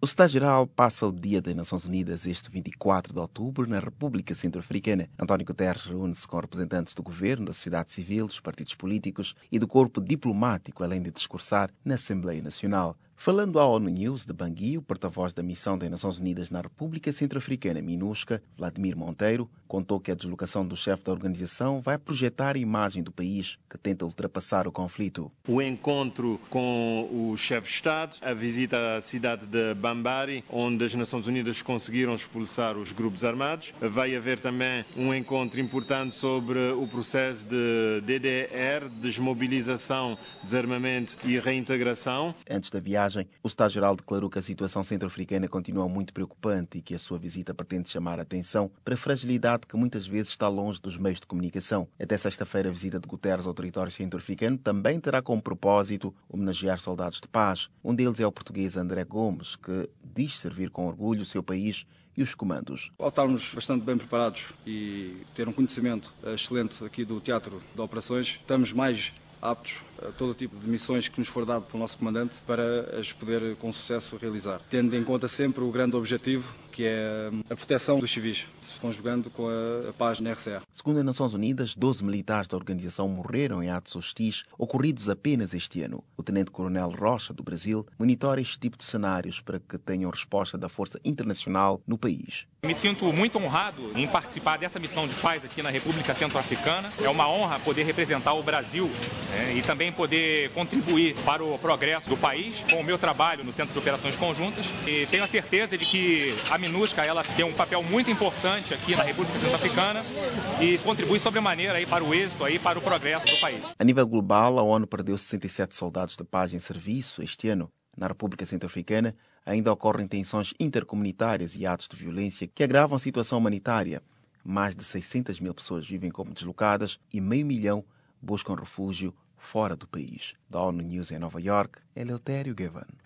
O Estado-Geral passa o Dia das Nações Unidas este 24 de outubro na República Centro-Africana. António Guterres reúne-se com representantes do governo, da sociedade civil, dos partidos políticos e do corpo diplomático, além de discursar na Assembleia Nacional. Falando à ONU News de Bangui, o porta-voz da Missão das Nações Unidas na República Centro-Africana, MINUSCA, Vladimir Monteiro, contou que a deslocação do chefe da organização vai projetar a imagem do país que tenta ultrapassar o conflito. O encontro com o chefe de Estado, a visita à cidade de Bambari, onde as Nações Unidas conseguiram expulsar os grupos armados. Vai haver também um encontro importante sobre o processo de DDR, desmobilização, desarmamento e reintegração. Antes da viagem, o Estado-Geral declarou que a situação centro-africana continua muito preocupante e que a sua visita pretende chamar a atenção para a fragilidade que muitas vezes está longe dos meios de comunicação. Até sexta-feira, a visita de Guterres ao território centro-africano também terá como propósito homenagear soldados de paz. Um deles é o português André Gomes, que diz servir com orgulho o seu país e os comandos. Ao estarmos bastante bem preparados e ter um conhecimento excelente aqui do teatro de operações, estamos mais aptos a todo tipo de missões que nos for dado pelo nosso comandante para as poder com sucesso realizar, tendo em conta sempre o grande objetivo, que é a proteção dos civis, conjugando com a paz na RCA. Segundo as Nações Unidas, 12 militares da organização morreram em atos hostis ocorridos apenas este ano. O tenente-coronel Rocha, do Brasil, monitora este tipo de cenários para que tenham resposta da força internacional no país. Me sinto muito honrado em participar dessa missão de paz aqui na República Centro-Africana. É uma honra poder representar o Brasil e também poder contribuir para o progresso do país com o meu trabalho no Centro de Operações Conjuntas. E tenho a certeza de que a MINUSCA ela tem um papel muito importante aqui na República Centro-Africana e contribui sobremaneira aí para o êxito, aí para o progresso do país. A nível global, a ONU perdeu 67 soldados de paz em serviço este ano. Na República Centro-Africana, ainda ocorrem tensões intercomunitárias e atos de violência que agravam a situação humanitária. Mais de 600 mil pessoas vivem como deslocadas e 500.000 buscam refúgio fora do país. Da ONU News em Nova York, Eleutério Gavan.